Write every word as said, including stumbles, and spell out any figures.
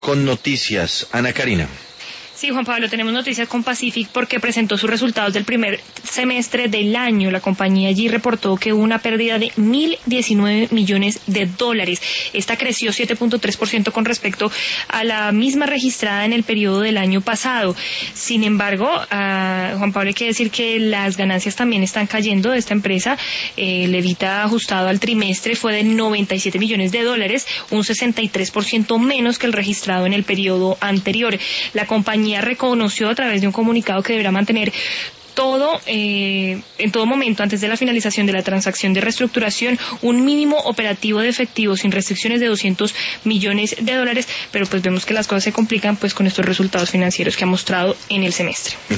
Con noticias, Ana Karina. Sí, Juan Pablo, tenemos noticias con Pacific porque presentó sus resultados del primer semestre del año. La compañía allí reportó que hubo una pérdida de mil diecinueve millones de dólares. Esta creció siete punto tres por ciento con respecto a la misma registrada en el periodo del año pasado. Sin embargo, a Juan Pablo, hay que decir que las ganancias también están cayendo de esta empresa. Eh, el EBITDA ajustado al trimestre fue de noventa y siete millones de dólares, un sesenta y tres por ciento menos que el registrado en el periodo anterior. La compañía reconoció a través de un comunicado que deberá mantener todo, eh, en todo momento, antes de la finalización de la transacción de reestructuración, un mínimo operativo de efectivo sin restricciones de doscientos millones de dólares, pero pues vemos que las cosas se complican pues con estos resultados financieros que ha mostrado en el semestre.